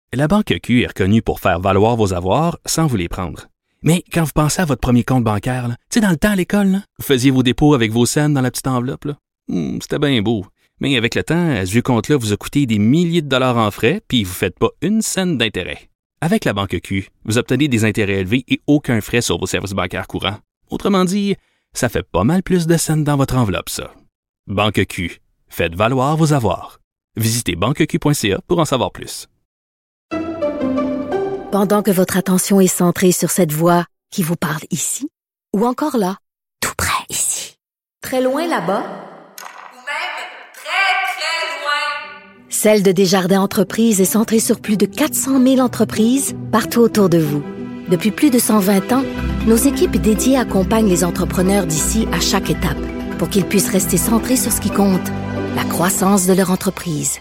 La Banque Q est reconnue pour faire valoir vos avoirs sans vous les prendre. Mais quand vous pensez à votre premier compte bancaire, tu sais, dans le temps à l'école, là, vous faisiez vos dépôts avec vos scènes dans la petite enveloppe. Là. C'était bien beau. Mais avec le temps, ce vieux compte-là vous a coûté des milliers de dollars en frais, puis vous ne faites pas une scène d'intérêt. Avec la Banque Q, vous obtenez des intérêts élevés et aucun frais sur vos services bancaires courants. Autrement dit, ça fait pas mal plus de scènes dans votre enveloppe, ça. Banque Q. Faites valoir vos avoirs. Visitez banqueq.ca pour en savoir plus. Pendant que votre attention est centrée sur cette voix qui vous parle ici, ou encore là, tout près ici, très loin là-bas, ou même très, très loin. Celle de Desjardins Entreprises est centrée sur plus de 400 000 entreprises partout autour de vous. Depuis plus de 120 ans, nos équipes dédiées accompagnent les entrepreneurs d'ici à chaque étape pour qu'ils puissent rester centrés sur ce qui compte, la croissance de leur entreprise.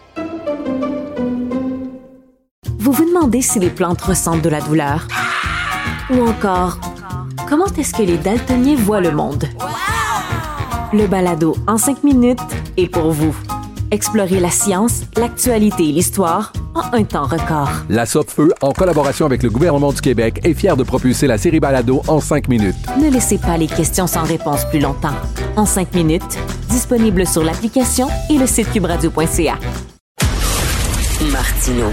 Vous vous demandez si les plantes ressentent de la douleur? Ou encore, comment est-ce que les daltoniens voient le monde? Le balado en 5 minutes est pour vous. Explorez la science, l'actualité et l'histoire en un temps record. La Sopfeu, en collaboration avec le gouvernement du Québec, est fière de propulser la série Balado en 5 minutes. Ne laissez pas les questions sans réponse plus longtemps. En 5 minutes, disponible sur l'application et le site cubradio.ca. Martineau.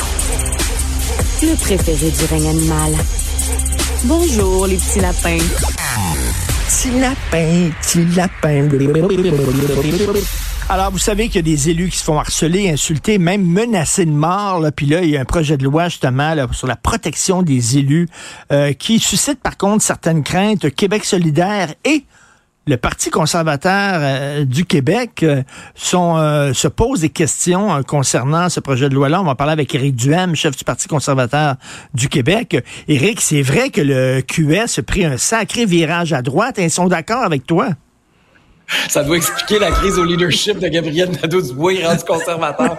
Le préféré du règne animal. Bonjour, les petits lapins. Petit lapin, petit lapin. Alors, vous savez qu'il y a des élus qui se font harceler, insulter, même menacés de mort. Là. Puis là, il y a un projet de loi, justement, là, sur la protection des élus qui suscite, par contre, certaines craintes. Québec solidaire et le Parti conservateur du Québec se pose des questions concernant ce projet de loi-là. On va parler avec Éric Duhaime, chef du Parti conservateur du Québec. Éric, c'est vrai que le QS a pris un sacré virage à droite et ils sont d'accord avec toi? Ça doit expliquer la crise au leadership de Gabriel Nadeau-Dubois, il est rendu conservateur.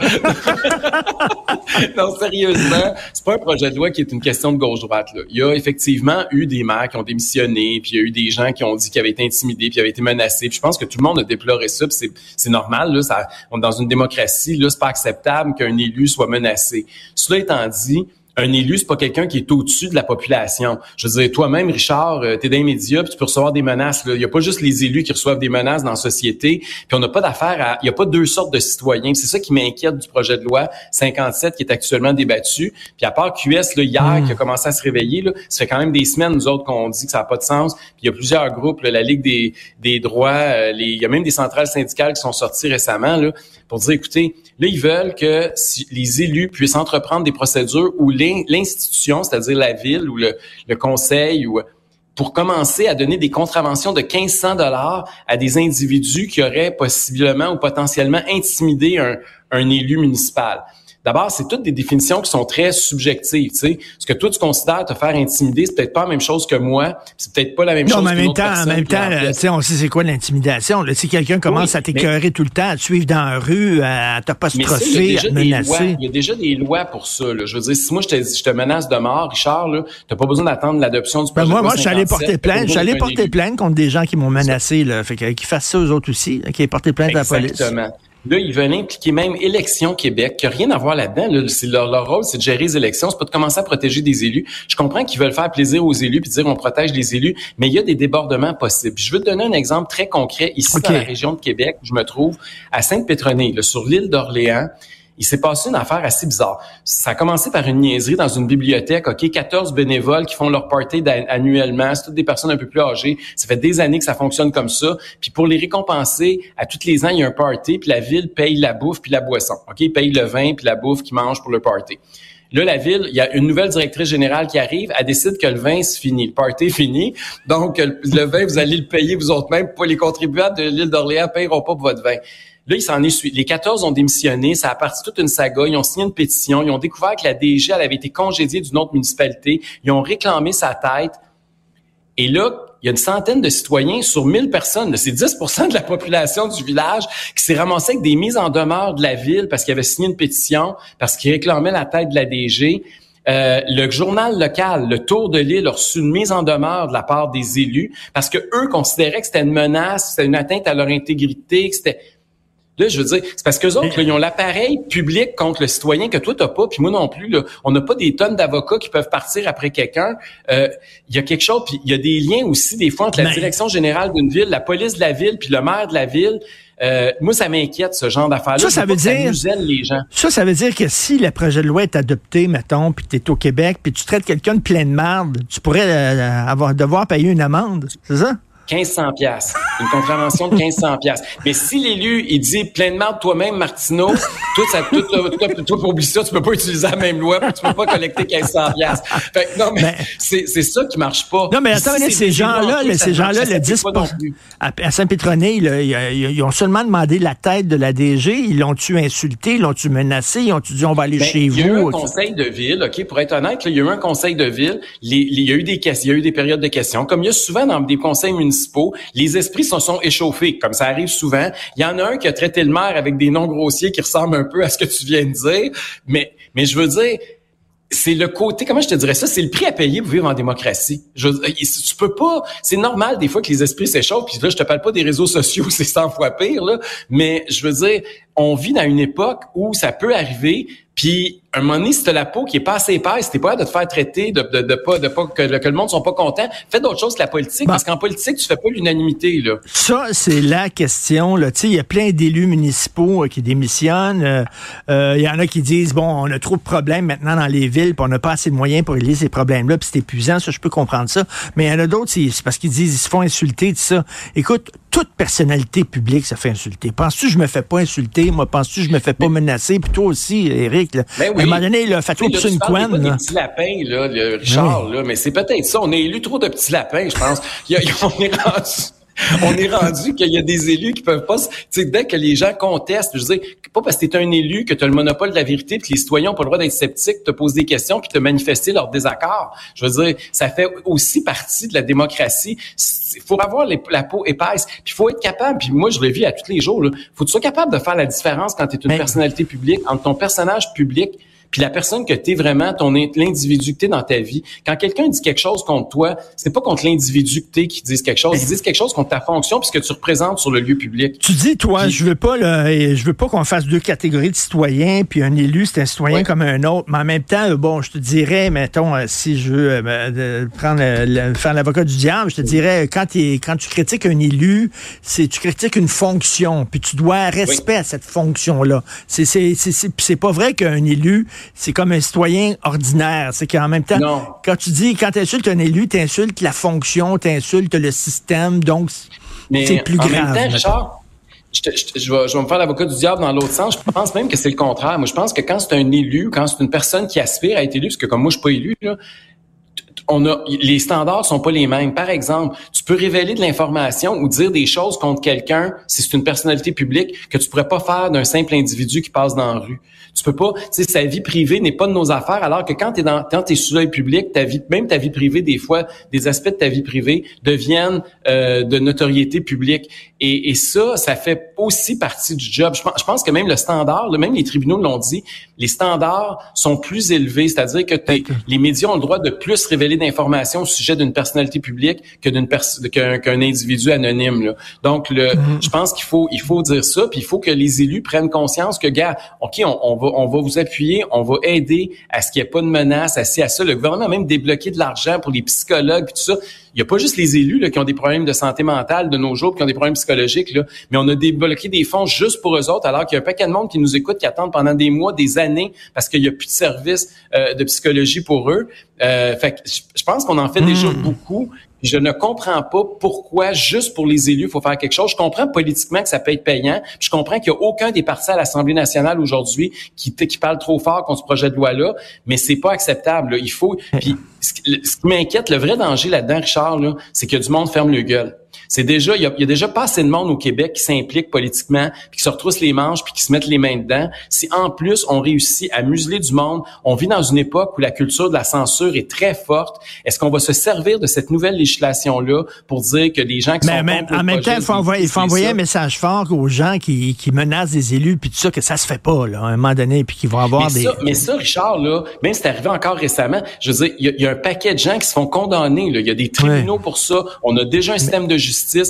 Non, sérieusement, c'est pas un projet de loi qui est une question de gauche-droite, là. Il y a effectivement eu des maires qui ont démissionné, puis il y a eu des gens qui ont dit qu'ils avaient été intimidés, puis avaient été menacés. Puis je pense que tout le monde a déploré ça, puis c'est normal, là. On est dans une démocratie, là, c'est pas acceptable qu'un élu soit menacé. Cela étant dit, un élu, c'est pas quelqu'un qui est au-dessus de la population. Je veux dire, toi-même, Richard, t'es dans les médias, puis tu peux recevoir des menaces. Il y a pas juste les élus qui reçoivent des menaces dans la société, puis on n'a pas d'affaire à... Il y a pas deux sortes de citoyens. C'est ça qui m'inquiète du projet de loi 57 qui est actuellement débattu. Puis à part QS, là, hier, qui a commencé à se réveiller, là, ça fait quand même des semaines, nous autres, qu'on dit que ça n'a pas de sens. Puis il y a plusieurs groupes, là, la Ligue des droits, il y a même des centrales syndicales qui sont sorties récemment, là, pour dire, écoutez, là, ils veulent que les élus puissent entreprendre des procédures où l'institution, c'est-à-dire la ville ou le conseil, ou pour commencer à donner des contraventions de 1 500 $ à des individus qui auraient possiblement ou potentiellement intimidé un élu municipal. D'abord, c'est toutes des définitions qui sont très subjectives, tu sais. Ce que toi, tu considères te faire intimider, c'est peut-être pas la même chose que moi, c'est peut-être pas la même chose qu'une autre personne. En même temps, tu sais, on sait c'est quoi l'intimidation. Là. Si quelqu'un commence à t'écœurer tout le temps, à te suivre dans la rue, à t'apostropher, à te menacer. Il y a déjà des lois pour ça, là. Je veux dire, si moi, je te menace de mort, Richard, là, t'as pas besoin d'attendre l'adoption du projet de loi 57. Moi, je suis allé porter plainte. J'allais porter plainte contre des gens qui m'ont menacé, là. Fait qu'ils fassent ça eux autres aussi, là, qu'ils aient porté plainte à la police. Exactement. Là, ils veulent impliquer même Élections Québec, qui n'a rien à voir là-dedans. Là, c'est leur rôle, c'est de gérer les élections, c'est pas de commencer à protéger des élus. Je comprends qu'ils veulent faire plaisir aux élus puis dire on protège les élus, mais il y a des débordements possibles. Je veux te donner un exemple très concret ici dans la région de Québec, où je me trouve à Sainte-Pétronille, là, sur l'île d'Orléans. Il s'est passé une affaire assez bizarre. Ça a commencé par une niaiserie dans une bibliothèque. OK, 14 bénévoles qui font leur party annuellement. C'est toutes des personnes un peu plus âgées. Ça fait des années que ça fonctionne comme ça. Puis pour les récompenser, à tous les ans, il y a un party. Puis la ville paye la bouffe puis la boisson. OK, ils payent le vin puis la bouffe qu'ils mangent pour le party. Là, la ville, il y a une nouvelle directrice générale qui arrive. Elle décide que le vin, c'est fini. Le party est fini. Donc, le vin, vous allez le payer vous autres même. Pas les contribuables de l'île d'Orléans ne payeront pas pour votre vin. Là, il s'en est suivi. Les 14 ont démissionné. Ça a parti toute une saga. Ils ont signé une pétition. Ils ont découvert que la DG, elle avait été congédiée d'une autre municipalité. Ils ont réclamé sa tête. Et là, il y a une centaine de citoyens sur 1000 personnes. C'est 10% de la population du village qui s'est ramassé avec des mises en demeure de la ville parce qu'ils avaient signé une pétition, parce qu'ils réclamaient la tête de la DG. Le journal local, le Tour de l'île, a reçu une mise en demeure de la part des élus parce que eux considéraient que c'était une menace, que c'était une atteinte à leur intégrité, que c'était... Là, je veux dire, c'est parce qu'eux autres, là, ils ont l'appareil public contre le citoyen que toi, t'as pas, puis moi non plus. Là, on n'a pas des tonnes d'avocats qui peuvent partir après quelqu'un. Il y a quelque chose, puis il y a des liens aussi, des fois, entre la direction générale d'une ville, la police de la ville, puis le maire de la ville. Moi, ça m'inquiète, ce genre d'affaires-là. Ça veut dire, ça muselle les gens. Ça veut dire que si le projet de loi est adopté, mettons, puis t'es au Québec, puis tu traites quelqu'un de pleine marde, tu pourrais devoir payer une amende, c'est ça? 1500 $. Une contravention de 1500 $. Mais si l'élu, il dit plein de merde toi-même, Martineau, toi, pour oublier ça, tu peux pas utiliser la même loi, tu peux pas collecter 1500 $. Fait que, non, mais c'est ça qui marche pas. Non, mais attends, ces gens-là, le 10 à Saint-Pétronille, ils ont seulement demandé la tête de la DG, ils l'ont-tu insulté, ils l'ont-tu menacé, ils ont-tu dit on va aller chez vous? Il y a eu un conseil de ville, OK, pour être honnête, là, il y a eu un conseil de ville, il y a eu des périodes de questions, comme il y a souvent dans des conseils municipaux, les esprits se sont échauffés, comme ça arrive souvent. Il y en a un qui a traité le maire avec des noms grossiers qui ressemblent un peu à ce que tu viens de dire, mais je veux dire, c'est le côté, comment je te dirais ça, c'est le prix à payer pour vivre en démocratie. Tu peux pas, c'est normal des fois que les esprits s'échauffent, puis là, je te parle pas des réseaux sociaux, c'est 100 fois pire, là, mais je veux dire, on vit dans une époque où ça peut arriver, puis un moment donné, si t'as la peau qui est pas assez épaisse, t'es pas de te faire traiter, de pas que le monde sont pas contents, fais d'autres choses que la politique, parce qu'en politique, tu fais pas l'unanimité, là. Ça, c'est la question, là. Tu sais, il y a plein d'élus municipaux qui démissionnent. Il y en a qui disent, bon, on a trop de problèmes maintenant dans les villes, puis on n'a pas assez de moyens pour régler ces problèmes-là, puis c'est épuisant, ça, je peux comprendre ça. Mais il y en a d'autres, c'est parce qu'ils disent, ils se font insulter, tout ça. Écoute, toute personnalité publique se fait insulter. Penses-tu que je me fais pas insulter? Moi, penses-tu que je me fais pas menacer? Puis toi aussi, Éric, là. Ben oui. À un moment donné, là, fais-toi pousser une couenne. Des petits lapins, là, Richard, là, mais c'est peut-être ça. On a élu trop de petits lapins, je pense. On est rendu qu'il y a des élus qui peuvent pas, tu sais, dès que les gens contestent, je veux dire, pas parce que t'es un élu que t'as le monopole de la vérité, puis que les citoyens ont pas le droit d'être sceptiques, te poser des questions, puis te manifester leur désaccord. Je veux dire, ça fait aussi partie de la démocratie. Il faut avoir la peau épaisse, puis il faut être capable, puis moi je le vis à tous les jours, là, faut que tu sois capable de faire la différence quand t'es une personnalité publique, entre ton personnage public puis la personne que t'es vraiment, l'individu que t'es dans ta vie. Quand quelqu'un dit quelque chose contre toi, c'est pas contre l'individu que t'es qui disent quelque chose. Ils disent quelque chose contre ta fonction puisque tu représentes sur le lieu public. Tu dis, toi, puis, je veux pas qu'on fasse deux catégories de citoyens, puis un élu, c'est un citoyen comme un autre. Mais en même temps, bon, je te dirais, mettons, si je veux faire l'avocat du diable, je te dirais, quand tu critiques un élu, tu critiques une fonction, puis tu dois respect à cette fonction-là. C'est pas vrai qu'un élu, c'est comme un citoyen ordinaire. C'est qu'en même temps, quand tu insultes un élu, tu insultes la fonction, tu insultes le système, donc c'est plus grave. En même temps, Richard, je vais me faire l'avocat du diable dans l'autre sens. Je pense même que c'est le contraire. Moi, je pense que quand c'est un élu, quand c'est une personne qui aspire à être élu, parce que comme moi, je suis pas élu, là, les standards sont pas les mêmes. Par exemple, tu peux révéler de l'information ou dire des choses contre quelqu'un si c'est une personnalité publique que tu pourrais pas faire d'un simple individu qui passe dans la rue. Tu peux pas, tu sais, sa vie privée n'est pas de nos affaires, alors que quand t'es sous l'œil public, même ta vie privée, des fois, des aspects de ta vie privée deviennent de notoriété publique. Et ça fait aussi partie du job. Je pense que même le standard, même les tribunaux l'ont dit, les standards sont plus élevés, c'est-à-dire que les médias ont le droit de plus révéler d'informations au sujet d'une personnalité publique que qu'un individu anonyme, là. Donc je pense qu'il faut dire ça, puis il faut que les élus prennent conscience que, gars, OK, on va vous appuyer, on va aider à ce qu'il n'y ait pas de menace, à ça. Le gouvernement a même débloqué de l'argent pour les psychologues puis tout ça. Il n'y a pas juste les élus là, qui ont des problèmes de santé mentale de nos jours, qui ont des problèmes psychologiques, là, mais on a débloqué des fonds juste pour eux autres, alors qu'il y a un paquet de monde qui nous écoute, qui attendent pendant des mois, des années, parce qu'il n'y a plus de service de psychologie pour eux. Fait que je pense qu'on en fait déjà beaucoup. Je ne comprends pas pourquoi, juste pour les élus, il faut faire quelque chose. Je comprends politiquement que ça peut être payant. Puis je comprends qu'il n'y a aucun des partis à l'Assemblée nationale aujourd'hui qui parle trop fort contre ce projet de loi-là, mais c'est pas acceptable, là. Il faut. Puis ce qui m'inquiète, le vrai danger là-dedans, Richard, là, c'est que du monde ferme le gueule. C'est déjà, il y a déjà pas assez de monde au Québec qui s'implique politiquement, puis qui se retrousse les manches, puis qui se mettent les mains dedans. Si en plus on réussit à museler du monde, on vit dans une époque où la culture de la censure est très forte. Est-ce qu'on va se servir de cette nouvelle législation-là pour dire que les gens qui sont contre en même temps, il faut envoyer un message fort aux gens qui menacent des élus, puis tout ça, que ça se fait pas, là, à un moment donné, puis qu'ils vont avoir Mais ça, Richard, là, même c'est arrivé encore récemment, je veux dire, il y a un paquet de gens qui se font condamner, là. Il y a des tribunaux pour ça. On a déjà un système de justice.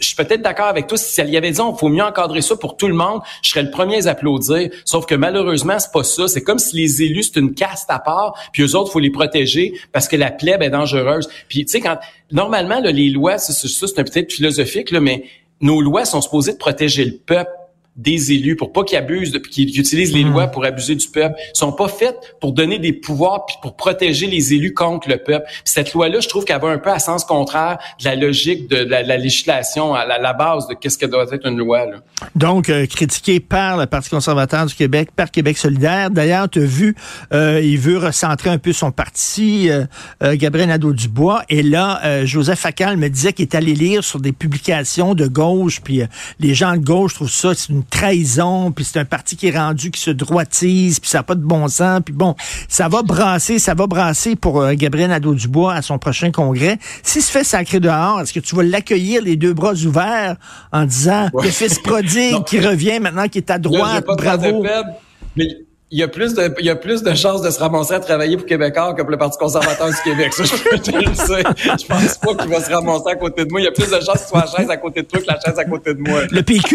je suis peut-être d'accord avec toi. Si elle y avait dit, il faut mieux encadrer ça pour tout le monde, je serais le premier à les applaudir. Sauf que malheureusement, c'est pas ça. C'est comme si les élus, c'est une caste à part, puis eux autres, faut les protéger parce que la plèbe est dangereuse. Puis, tu sais, normalement, là, les lois, ça, c'est peut-être philosophique, là, mais nos lois sont supposées de protéger le peuple des élus pour pas qu'ils abusent, qu'ils utilisent les lois pour abuser du peuple. Ils sont pas faites pour donner des pouvoirs puis pour protéger les élus contre le peuple. Puis cette loi-là, je trouve qu'elle va un peu à sens contraire de la logique de la législation, à la base de qu'est-ce que doit être une loi, là. Donc, critiqué par le Parti conservateur du Québec, par Québec solidaire. D'ailleurs, tu as vu, il veut recentrer un peu son parti, Gabriel Nadeau-Dubois. Et là, Joseph Facal me disait qu'il est allé lire sur des publications de gauche, puis les gens de gauche trouvent ça, c'est une trahison, puis c'est un parti qui est rendu, qui se droitise, puis ça n'a pas de bon sens, puis bon, ça va brasser pour Gabriel Nadeau-Dubois à son prochain congrès. S'il se fait sacrer dehors, est-ce que tu vas l'accueillir les deux bras ouverts en disant le fils prodigue qui revient maintenant, qui est à droite, bravo? Mais il y a plus de chances de se ramasser à travailler pour Québécois que pour le Parti conservateur du Québec. Ça, je peux te le dire. Je pense pas qu'il va se ramasser à côté de moi. Il y a plus de chances qu'il soit la chaise à côté de toi que la chaise à côté de moi. Le PQ?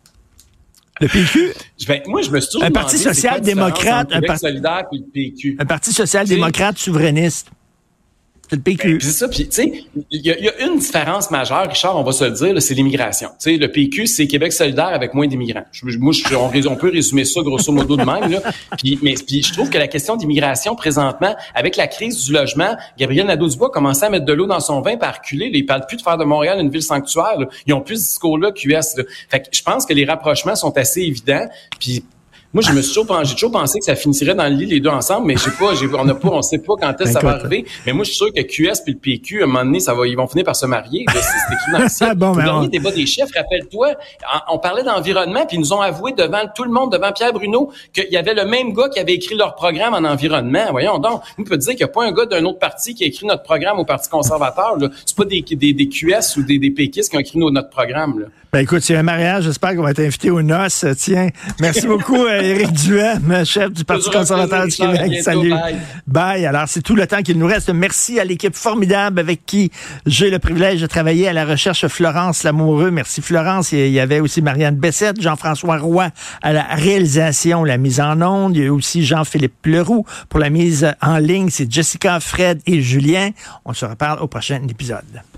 Moi, je me suis toujours un parti social-démocrate, un Québec solidaire puis le PQ. Un parti social-démocrate souverainiste. C'est le PQ. C'est ça, puis tu sais, il y a une différence majeure, Richard, on va se le dire, là, c'est l'immigration. Tu sais, le PQ, c'est Québec solidaire avec moins d'immigrants. On peut résumer ça grosso modo de même, là. Puis je trouve que la question d'immigration présentement, avec la crise du logement, Gabriel Nadeau-Dubois commençait à mettre de l'eau dans son vin par reculer. Là, ils parlent plus de faire de Montréal une ville sanctuaire. Là. Ils ont plus ce discours-là QS. Là. Fait que je pense que les rapprochements sont assez évidents. Puis moi, j'ai toujours pensé que ça finirait dans le lit les deux ensemble, mais on sait pas quand est-ce que ça va arriver. Mais moi, je suis sûr que QS puis le PQ, à un moment donné, ils vont finir par se marier. Là, c'est écrit dans le ciel. Au dernier débat des chefs, rappelle-toi, on parlait d'environnement, puis ils nous ont avoué devant tout le monde, devant Pierre Bruno, qu'il y avait le même gars qui avait écrit leur programme en environnement. Voyons donc, on peut dire qu'il n'y a pas un gars d'un autre parti qui a écrit notre programme au Parti conservateur. Là. C'est pas des QS ou des péquistes qui ont écrit notre programme. Là. Ben écoute, c'est un mariage, j'espère qu'on va être invité aux noces. Tiens, merci beaucoup Éric Duhem, chef du Parti conservateur du Québec. Bientôt, salut. Bye. Alors, c'est tout le temps qu'il nous reste. Merci à l'équipe formidable avec qui j'ai le privilège de travailler à la recherche. Florence Lamoureux. Merci Florence. Il y avait aussi Marianne Bessette, Jean-François Roy à la réalisation, la mise en onde. Il y a aussi Jean-Philippe Leroux pour la mise en ligne. C'est Jessica, Fred et Julien. On se reparle au prochain épisode.